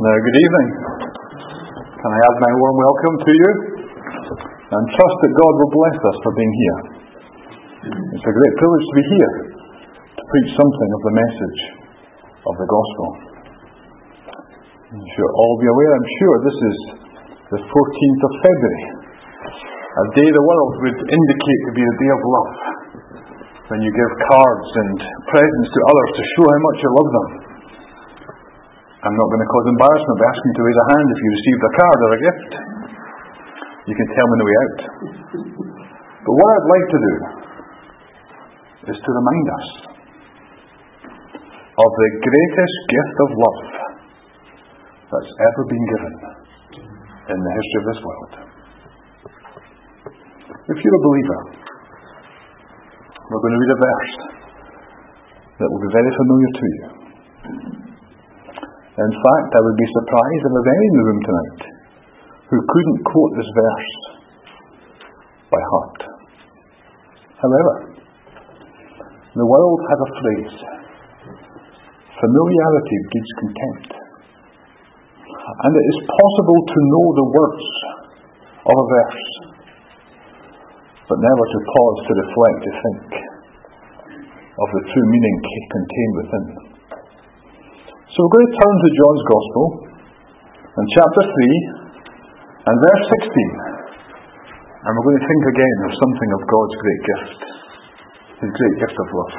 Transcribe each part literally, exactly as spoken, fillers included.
Now, good evening. Can I add my warm welcome to you and trust that God will bless us for being here. It's a great privilege to be here to preach something of the message of the gospel. You should all be aware, I'm sure, this is the fourteenth of February, a day the world would indicate to be a day of love, when you give cards and presents to others to show how much you love them. I'm not going to cause embarrassment by asking you to raise a hand if you received a card or a gift. You can tell me on the way out. But what I'd like to do is to remind us of the greatest gift of love that's ever been given in the history of this world. If you're a believer, we're going to read a verse that will be very familiar to you. In fact, I would be surprised if there was any in the room tonight who couldn't quote this verse by heart. However, the world has a phrase: familiarity breeds contempt. And it is possible to know the words of a verse, but never to pause to reflect, to think of the true meaning contained within. So we're going to turn to John's Gospel in chapter three and verse sixteen, and we're going to think again of something of God's great gift, His great gift of love.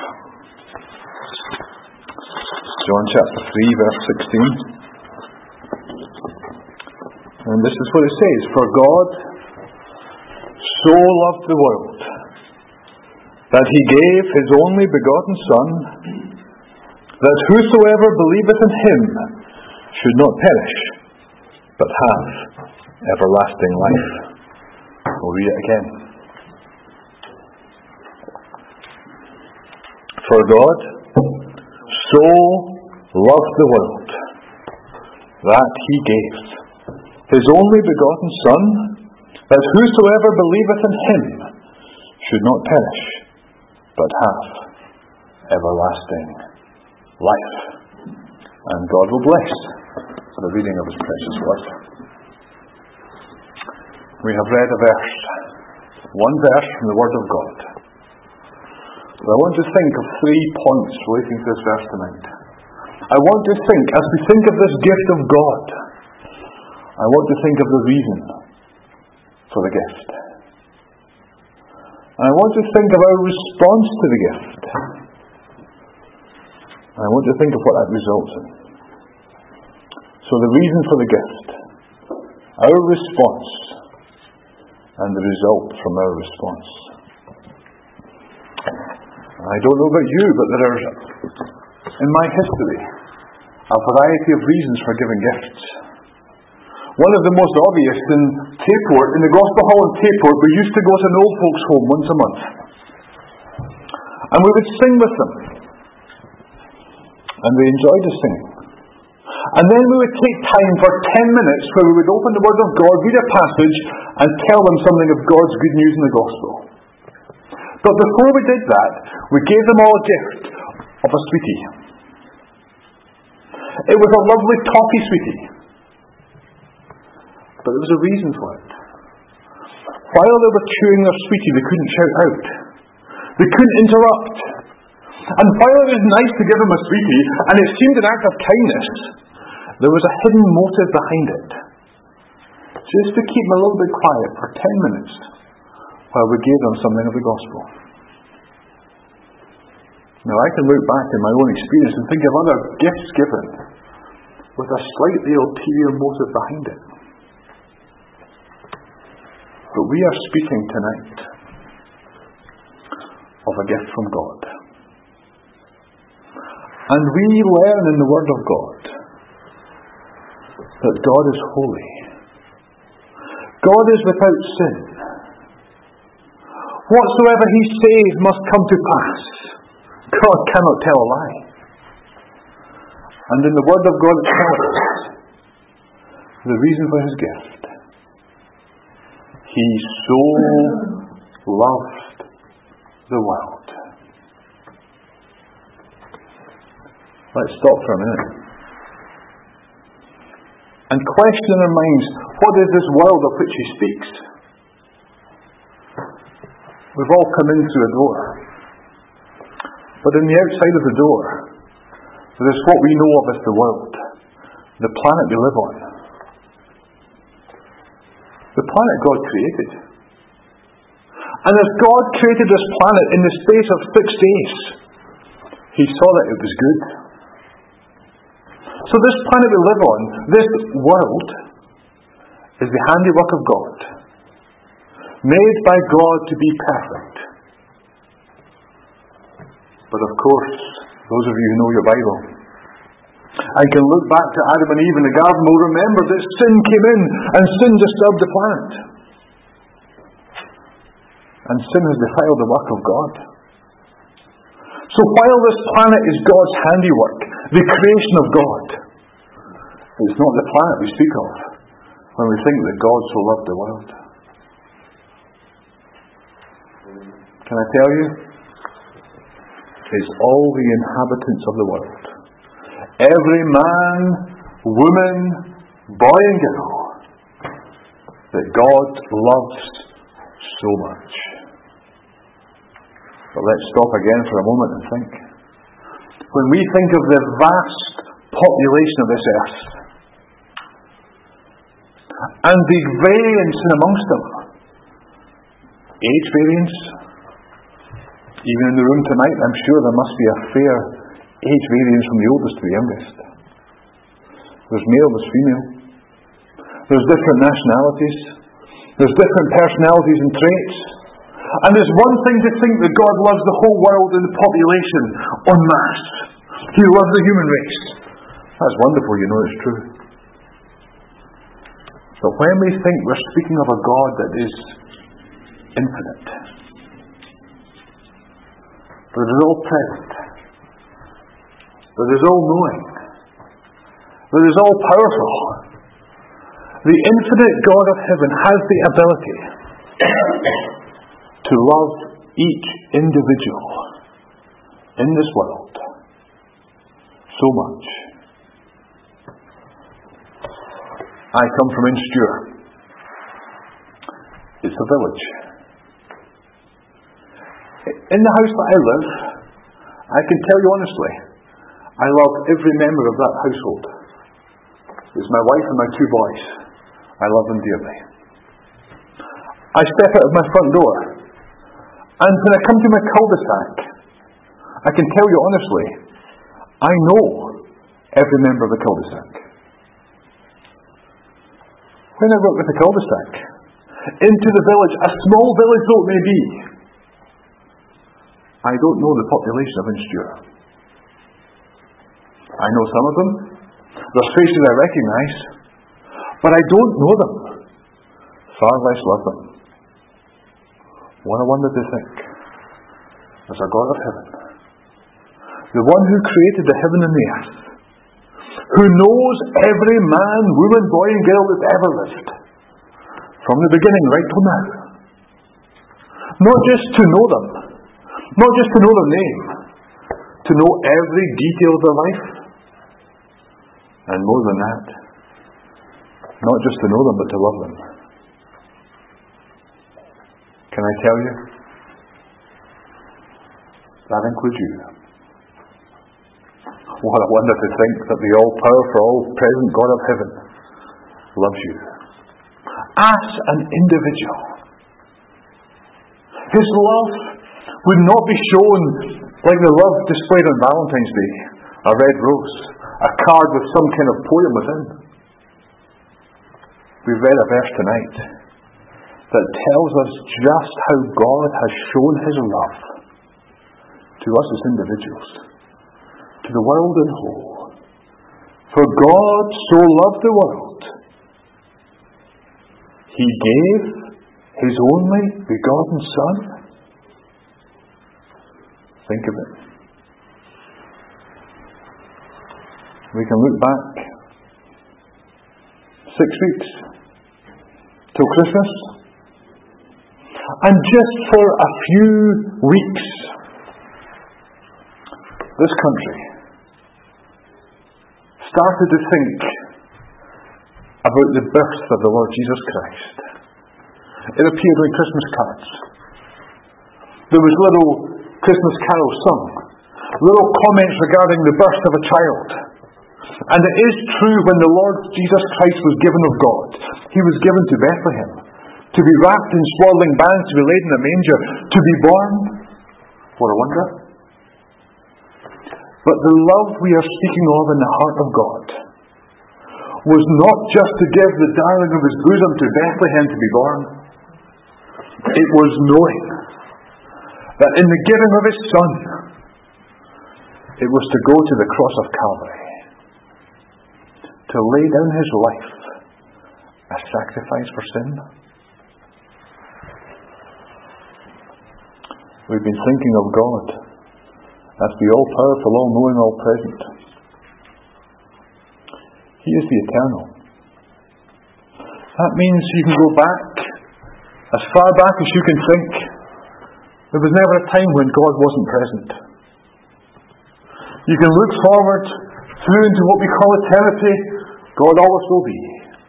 John chapter three verse sixteen, and this is what it says: "For God so loved the world that He gave His only begotten Son, that whosoever believeth in Him should not perish, but have everlasting life." We'll read it again. "For God so loved the world that He gave His only begotten Son, that whosoever believeth in Him should not perish, but have everlasting life." And God will bless for the reading of His precious word. We have read a verse, one verse from the Word of God. But I want to think of three points relating to this verse tonight. I want to think, as we think of this gift of God, I want to think of the reason for the gift. And I want to think of our response to the gift. I want to think of what that results in. So the reason for the gift, our response, and the result from our response. I don't know about you, but there are, in my history, a variety of reasons for giving gifts. One of the most obvious in Tayport, in the Gospel Hall in Tayport, we used to go to an old folks' home once a month. And we would sing with them. And we enjoyed the singing. And then we would take time for ten minutes where we would open the Word of God, read a passage, and tell them something of God's good news in the Gospel. But before we did that, we gave them all a gift of a sweetie. It was a lovely toffee sweetie. But there was a reason for it. While they were chewing their sweetie, they couldn't shout out. They couldn't interrupt. And while it was nice to give them a sweetie, and it seemed an act of kindness, there was a hidden motive behind it. Just to keep them a little bit quiet for ten minutes while we gave them something of the gospel. Now I can look back in my own experience and think of other gifts given with a slightly ulterior motive behind it. But we are speaking tonight of a gift from God. And we learn in the Word of God that God is holy. God is without sin. Whatsoever He says must come to pass. God cannot tell a lie. And in the Word of God it tells us the reason for His gift. He so loved the world. Let's stop for a minute. and question in our minds, what is this world of which he speaks? We've all come in through a door. But on the outside of the door, there is what we know of as the world, the planet we live on. The planet God created. And as God created this planet in the space of six days, he saw that it was good. So this planet we live on, this world, is the handiwork of God, made by God to be perfect. But of course, those of you who know your Bible, and can look back to Adam and Eve in the garden, will remember that sin came in, and sin disturbed the planet. And sin has defiled the work of God. So while this planet is God's handiwork, the creation of God, it's not the planet we speak of when we think that God so loved the world. Can I tell you? It's all the inhabitants of the world. Every man, woman, boy and girl that God loves so much. But let's stop again for a moment and think. When we think of the vast population of this earth and the variance in amongst them, age variance, even in the room tonight, I'm sure there must be a fair age variance from the oldest to the youngest. There's male, there's female. There's different nationalities. There's different personalities and traits. And there's one thing to think that God loves the whole world and the population en masse. He loves the human race. That's wonderful, you know it's true. But when we think we're speaking of a God that is infinite, that is all present, that is all knowing, that is all powerful, the infinite God of heaven has the ability to love each individual in this world so much. I come from Insture. It's a village. In the house that I live, I can tell you honestly, I love every member of that household. It's my wife and my two boys. I love them dearly. I step out of my front door, and when I come to my cul-de-sac, I can tell you honestly, I know every member of the cul-de-sac. When I work with the cul-de-sac, into the village, a small village though it may be, I don't know the population of Insture. I know some of them. Their faces I recognise. But I don't know them. Far less love them. What a wonder to think. There's a God of heaven. The one who created the heaven and the earth. Who knows every man, woman, boy and girl that's ever lived. From the beginning right till now. Not just to know them. Not just to know their name, to know every detail of their life, and more than that, not just to know them, but to love them. Can I tell you? That includes you. What a wonder to think that the all-powerful, all-present God of heaven loves you. As an individual. His love would not be shown like the love displayed on Valentine's Day, a red rose, a card with some kind of poem within. We've read a verse tonight that tells us just how God has shown His love to us as individuals, to the world in whole. For God so loved the world, He gave His only begotten Son. Think of it. We can look back six weeks till Christmas, and just for a few weeks, this country started to think about the birth of the Lord Jesus Christ. It appeared on Christmas cards. There was little Christmas carols sung, little comments regarding the birth of a child. And it is true, when the Lord Jesus Christ was given of God, he was given to Bethlehem, to be wrapped in swaddling bands, to be laid in a manger, to be born. What a wonder. But the love we are speaking of in the heart of God was not just to give the darling of his bosom to Bethlehem to be born. It was knowing that in the giving of his Son, it was to go to the cross of Calvary, to lay down his life a sacrifice for sin. We've been thinking of God as the all-powerful, all-knowing, all-present. He is the eternal. That means you can go back, as far back as you can think. There was never a time when God wasn't present. You can look forward through into what we call eternity. God always will be.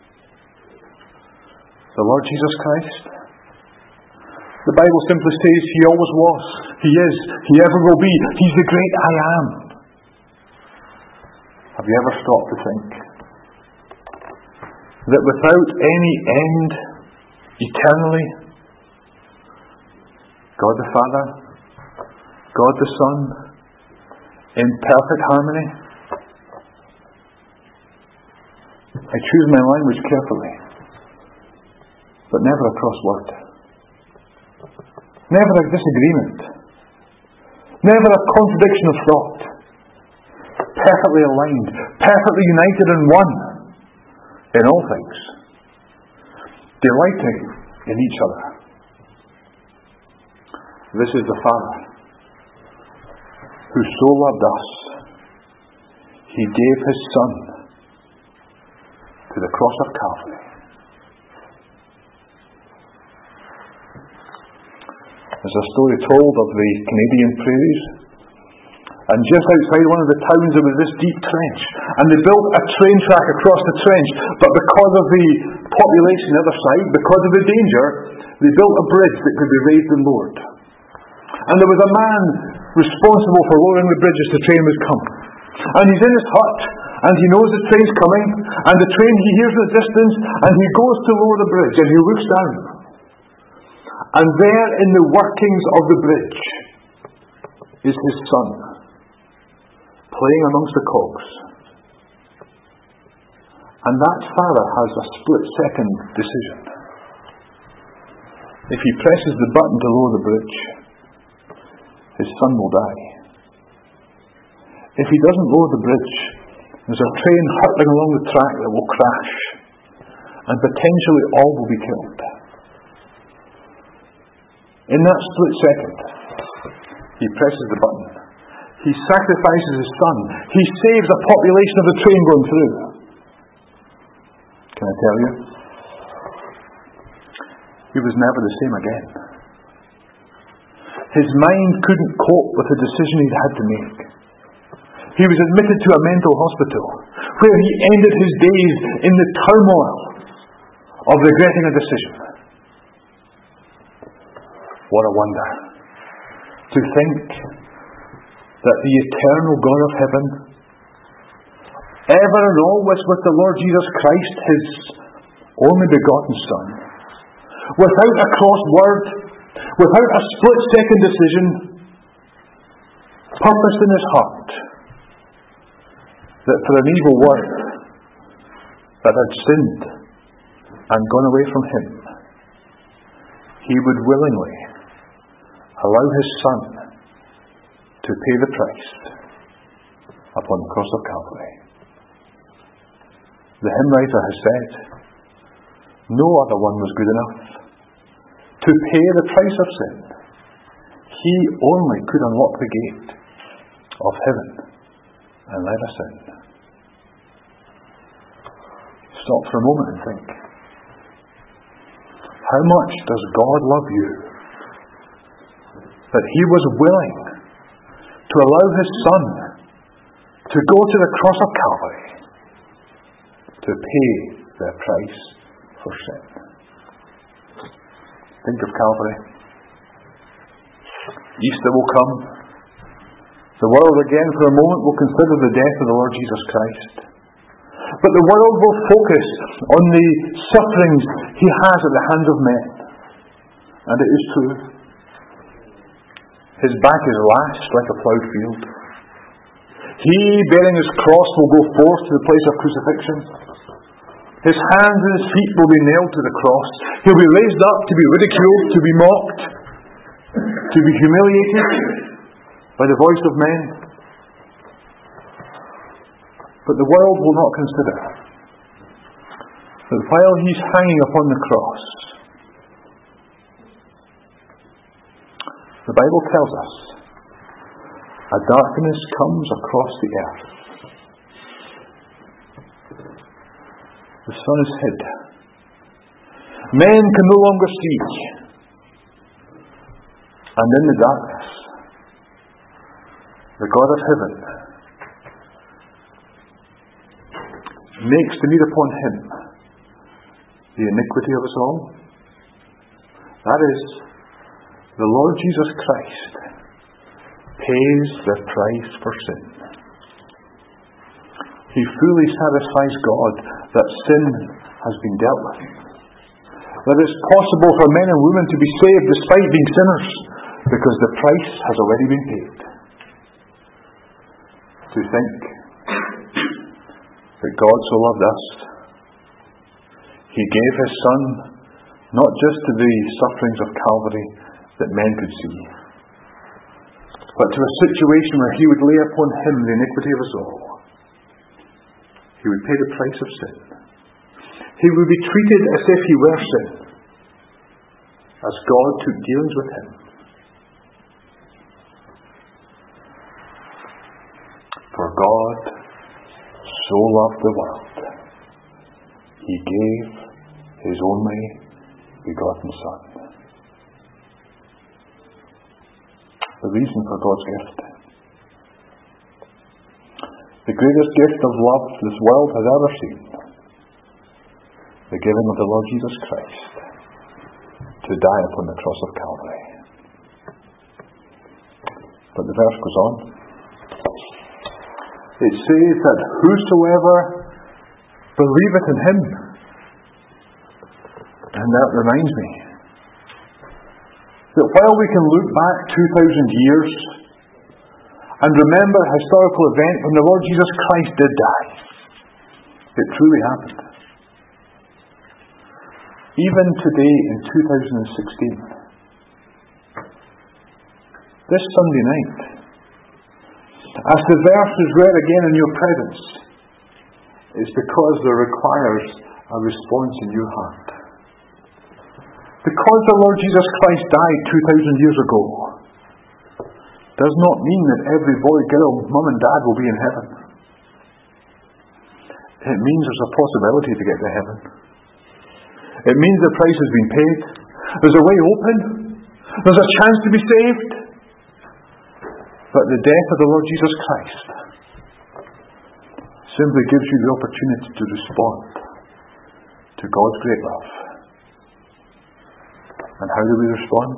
The Lord Jesus Christ, the Bible simply says he always was, he is, he ever will be. He's the great I am. Have you ever stopped to think that without any end, eternally, God the Father, God the Son, in perfect harmony? I choose my language carefully, but never a cross word. Never a disagreement. Never a contradiction of thought. Perfectly aligned, perfectly united in one in all things, delighting in each other. This is the Father who so loved us, he gave his Son to the cross of Calvary. There's a story told of the Canadian prairies, and just outside one of the towns there was this deep trench, and they built a train track across the trench, but because of the population on the other side, because of the danger, they built a bridge that could be raised and lowered. And there was a man responsible for lowering the bridge as the train was coming. And he's in his hut, and he knows the train's coming, and the train, he hears the distance, and he goes to lower the bridge, and he looks down. And there in the workings of the bridge is his Son, playing amongst the cogs. And that Father has a split-second decision. If he presses the button to lower the bridge, his Son will die. If he doesn't lower the bridge, there's a train hurtling along the track that will crash, and potentially all will be killed. In that split second, he presses the button. He sacrifices his Son. He saves a population of the train going through. Can I tell you? He was never the same again. His mind couldn't cope with the decision he'd had to make. He was admitted to a mental hospital, where he ended his days in the turmoil of regretting a decision. What a wonder to think that the eternal God of heaven, ever and always with the Lord Jesus Christ, his only begotten Son, without a cross word, without a split-second decision, purposed in his heart that for an evil world that had sinned and gone away from him, he would willingly allow his Son to pay the price upon the cross of Calvary. The hymn writer has said, no other one was good enough to pay the price of sin. He only could unlock the gate of heaven and let us in. Stop for a moment and think. How much does God love you that he was willing to allow his Son to go to the cross of Calvary to pay their price for sin. Think of Calvary. Easter will come. The world again for a moment will consider the death of the Lord Jesus Christ. But the world will focus on the sufferings he has at the hands of men. And it is true. His back is lashed like a ploughed field. He, bearing his cross, will go forth to the place of crucifixion. His hands and his feet will be nailed to the cross. He'll be raised up to be ridiculed, to be mocked, to be humiliated by the voice of men. But the world will not consider that while he's hanging upon the cross, the Bible tells us a darkness comes across the earth. The sun is hid. Men can no longer see. And in the darkness, the God of heaven makes to meet upon him the iniquity of us all. That is, the Lord Jesus Christ pays the price for sin. He fully satisfies God that sin has been dealt with. That it's possible for men and women to be saved despite being sinners, because the price has already been paid. To think that God so loved us, he gave his Son not just to the sufferings of Calvary that men could see, but to a situation where he would lay upon him the iniquity of us all. He would pay the price of sin. He would be treated as if he were sin, as God took dealings with him. For God so loved the world, he gave his only begotten Son. The reason for God's gift. The greatest gift of love this world has ever seen. The giving of the Lord Jesus Christ to die upon the cross of Calvary. But the verse goes on. It says that whosoever believeth in him. And that reminds me that while we can look back two thousand years and remember a historical event when the Lord Jesus Christ did die, it truly happened. Even today in two thousand sixteen, this Sunday night, as the verse is read again in your presence, it's because it requires a response in your heart. Because the Lord Jesus Christ died two thousand years ago, does not mean that every boy, girl, mum and dad will be in heaven. It means there's a possibility to get to heaven. It means the price has been paid. There's a way open. There's a chance to be saved. But the death of the Lord Jesus Christ simply gives you the opportunity to respond to God's great love. And how do we respond?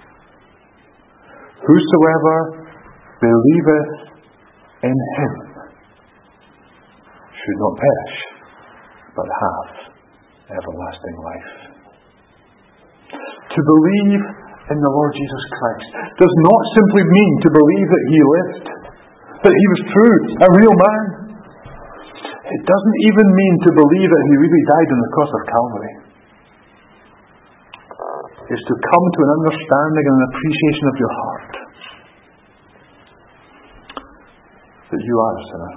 Whosoever believeth in him should not perish, but have everlasting life. To believe in the Lord Jesus Christ does not simply mean to believe that he lived, that he was true, a real man. It doesn't even mean to believe that he really died on the cross of Calvary. It's to come to an understanding and an appreciation of your heart that you are a sinner.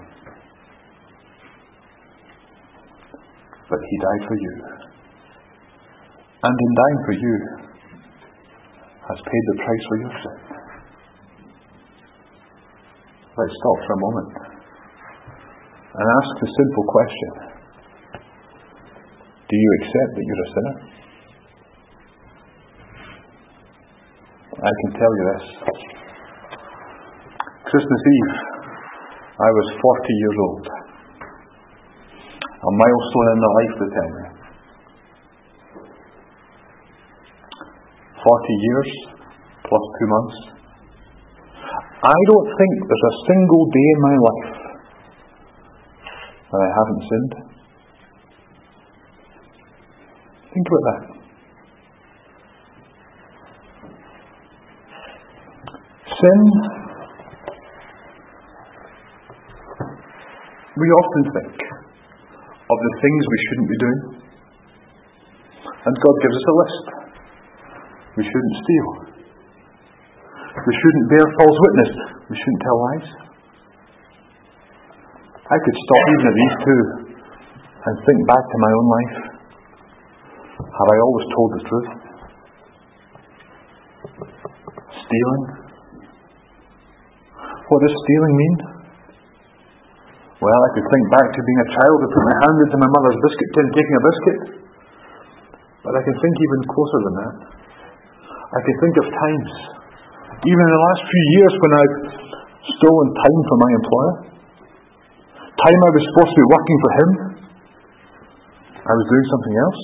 But he died for you. And in dying for you, has paid the price for your sin. Let's stop for a moment and ask the simple question. Do you accept that you're a sinner? I can tell you this. Christmas Eve, I was forty years old. A milestone in their life, they tell me. Forty years plus two months. I don't think there's a single day in my life that I haven't sinned. Think about that. Sin, we often think of the things we shouldn't be doing, and God gives us a list. We shouldn't steal. We shouldn't bear false witness. We shouldn't tell lies. I could stop even at these two and think back to my own life. Have I always told the truth? Stealing? What does stealing mean? Well, I could think back to being a child who put my hand into my mother's biscuit tin taking a biscuit. But I can think even closer than that. I can think of times, even in the last few years, when I've stolen time from my employer. Time I was supposed to be working for him. I was doing something else.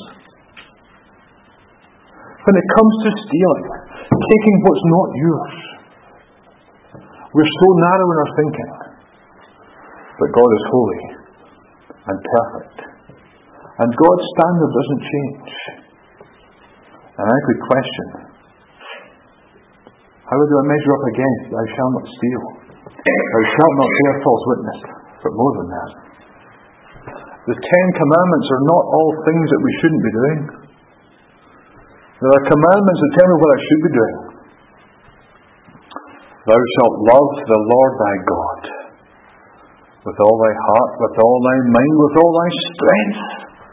When it comes to stealing, taking what's not yours, we're so narrow in our thinking. But God is holy and perfect. And God's standard doesn't change. And I could question, how do I measure up against thou shalt not steal? Thou shalt not bear false witness. But more than that, the Ten Commandments are not all things that we shouldn't be doing. There are commandments that tell me what I should be doing. Thou shalt love the Lord thy God with all thy heart, with all thy mind, with all thy strength.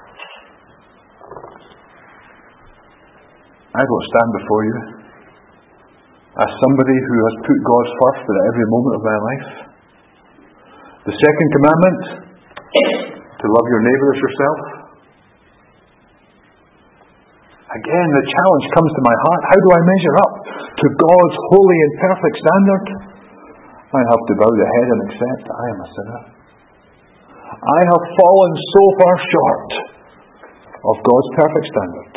I don't stand before you as somebody who has put God first at every moment of my life. The second commandment, to love your neighbour as yourself. Again, the challenge comes to my heart. How do I measure up to God's holy and perfect standard? I have to bow the head and accept I am a sinner. I have fallen so far short of God's perfect standard.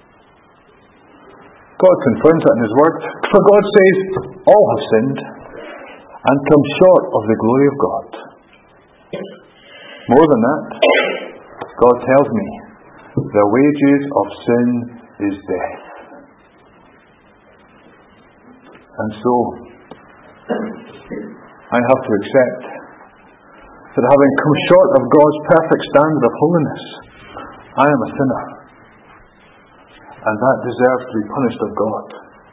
God confirms that in His Word. For God says, all have sinned and come short of the glory of God. More than that, God tells me, the wages of sin is death. And so, I have to accept that having come short of God's perfect standard of holiness, I am a sinner. And that deserves to be punished of God.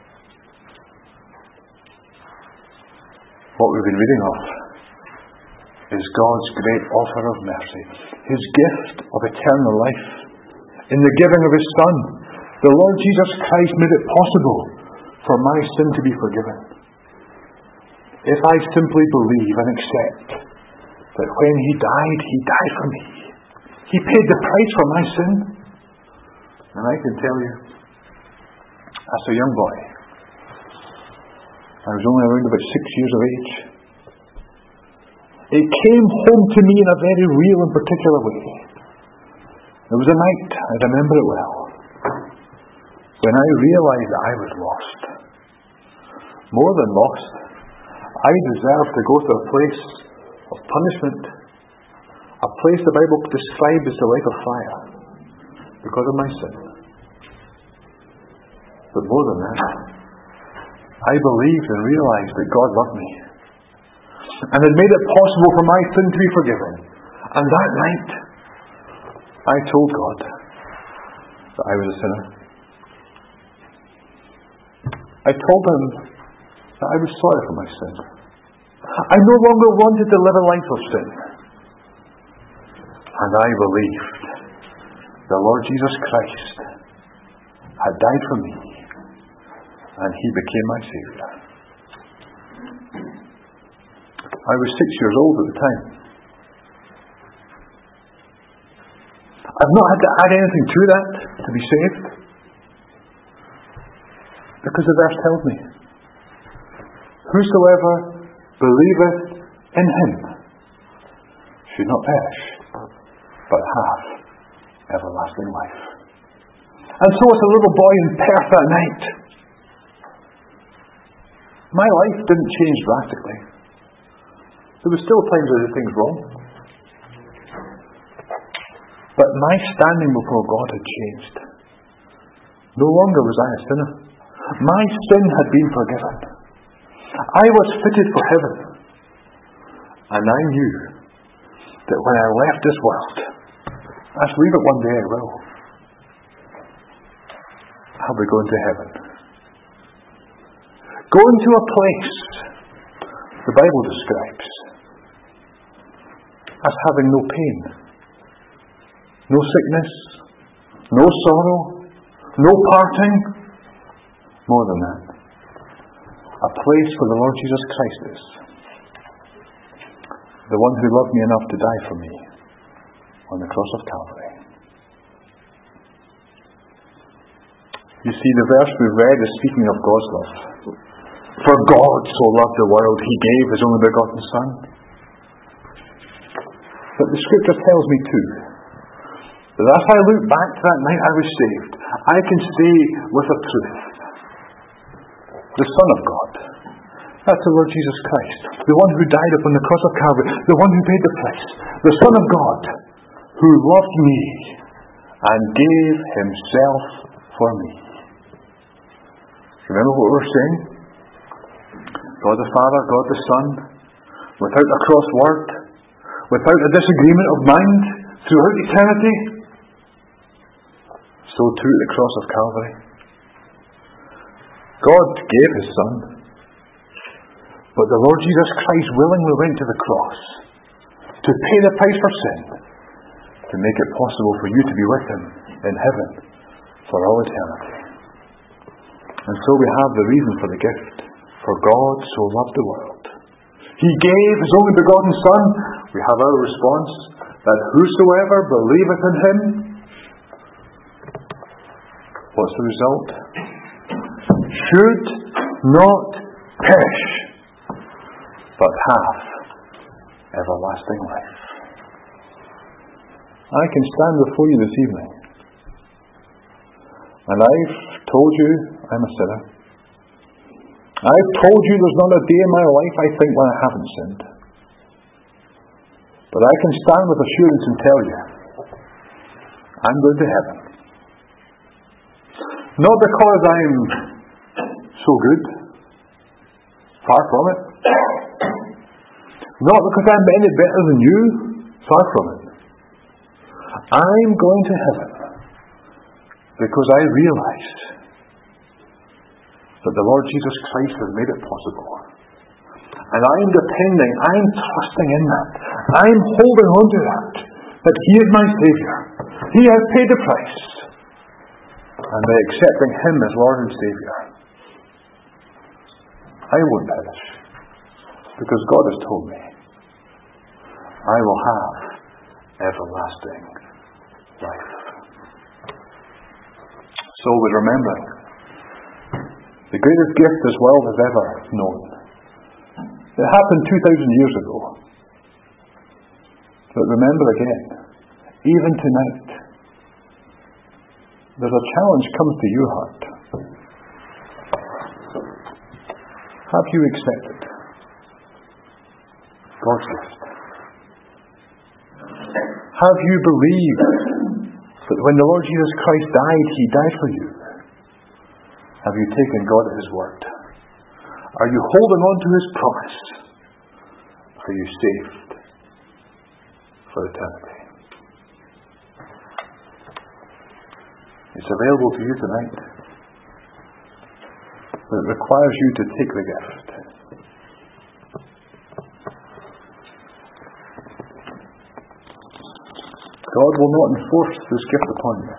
What we've been reading of is God's great offer of mercy, His gift of eternal life. In the giving of His Son, the Lord Jesus Christ made it possible for my sin to be forgiven. If I simply believe and accept that when He died, He died for me. He paid the price for my sin. And I can tell you, as a young boy, I was only around about six years of age, it came home to me in a very real and particular way. There was a night, I remember it well, when I realized that I was lost. More than lost, I deserved to go to a place of punishment, a place the Bible described as the lake of fire, because of my sin. But more than that, I believed and realized that God loved me and had made it possible for my sin to be forgiven. And that night, I told God that I was a sinner. I told Him that I was sorry for my sin. I no longer wanted to live a life of sin. And I believed the Lord Jesus Christ had died for me, and He became my Saviour. I was six years old at the time. I've not had to add anything to that to be saved, because the verse tells me, whosoever believeth in Him should not perish, but have everlasting life. And so as a little boy in Perth that night, my life didn't change drastically. There were still times I did things wrong. But my standing before God had changed. No longer was I a sinner. My sin had been forgiven. I was fitted for heaven. And I knew that when I left this world, I should leave it one day I will, I'll be going to heaven. Going to a place the Bible describes as having no pain, no sickness, no sorrow, no parting, more than that. A place where the Lord Jesus Christ is. The one who loved me enough to die for me on the cross of Calvary. You see, the verse we read is speaking of God's love. For God so loved the world, He gave His only begotten Son. But the Scripture tells me too, that as I look back to that night I was saved, I can say with a truth, the Son of God, that's the Lord Jesus Christ, the one who died upon the cross of Calvary, the one who paid the price, the Son of God, who loved me and gave Himself for me. Remember what we were saying? God the Father, God the Son, without a cross word, without a disagreement of mind, throughout eternity, so too at the cross of Calvary. God gave His Son, but the Lord Jesus Christ willingly went to the cross to pay the price for sin, to make it possible for you to be with Him in heaven for all eternity. And so we have the reason for the gift. For God so loved the world. He gave His only begotten Son. We have our response, that whosoever believeth in Him, what's the result? Should not perish, but have everlasting life. I can stand before you this evening, and I've told you I'm a sinner. I've told you there's not a day in my life I think when I haven't sinned. But I can stand with assurance and tell you, I'm going to heaven. Not because I'm so good, far from it. Not because I'm any better than you, far from it. I'm going to heaven because I realize that the Lord Jesus Christ has made it possible. And I'm depending, I'm trusting in that. I'm holding on to that. That He is my Saviour. He has paid the price. And by accepting Him as Lord and Saviour, I won't perish. Because God has told me, I will have everlasting life. So we remember, the greatest gift this world has ever known. It happened two thousand years ago. But remember again, even tonight, there's a challenge comes to your heart. Have you accepted God's gift? Have you believed that when the Lord Jesus Christ died, He died for you? Have you taken God at His word? Are you holding on to His promise? Are you saved for eternity? It's available to you tonight. But it requires you to take the gift. God will not enforce this gift upon you.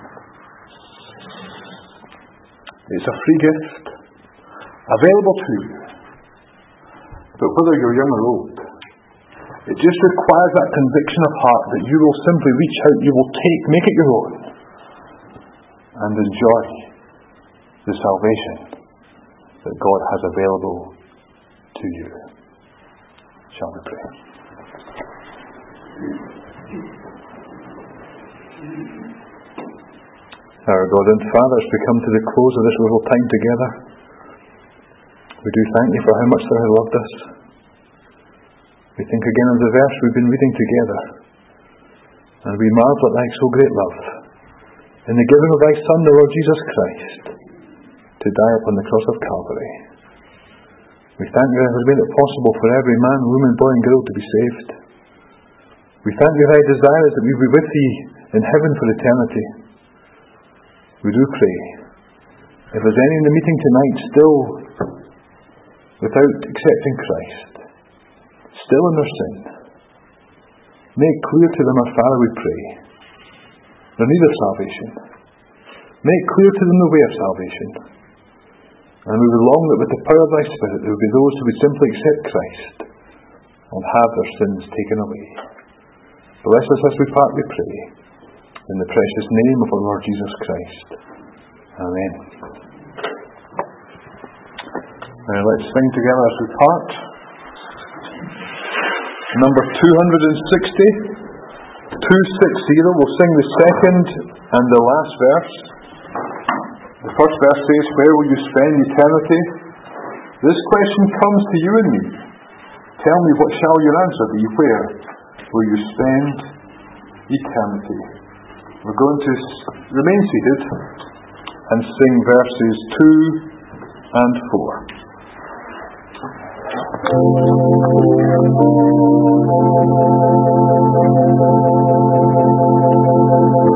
It's a free gift, available to you. But whether you're young or old, it just requires that conviction of heart that you will simply reach out, you will take, make it your own, and enjoy the salvation that God has available to you. Shall we pray? Our God and Father, as we come to the close of this little time together, we do thank you for how much thou hast loved us. We think again of the verse we've been reading together, and we marvel at thy so great love in the giving of thy Son, the Lord Jesus Christ, to die upon the cross of Calvary. We thank you that has made it possible for every man, woman, boy and girl to be saved. We thank you thy desire is that we be with thee in heaven for eternity. We do pray, if there's any in the meeting tonight still without accepting Christ, still in their sin, make clear to them, our Father, we pray, the need of salvation. Make clear to them the way of salvation. And we would long that with the power of thy Spirit there would be those who would simply accept Christ and have their sins taken away. Bless us as we part, we pray, in the precious name of our Lord Jesus Christ. Amen. Now let's sing together as we part. Number two hundred sixty. two sixty. We'll sing the second and the last verse. The first verse says, where will you spend eternity? This question comes to you and me. Tell me, what shall your answer be? Where will you spend eternity? We're going to remain seated and sing verses two and four. Thank you.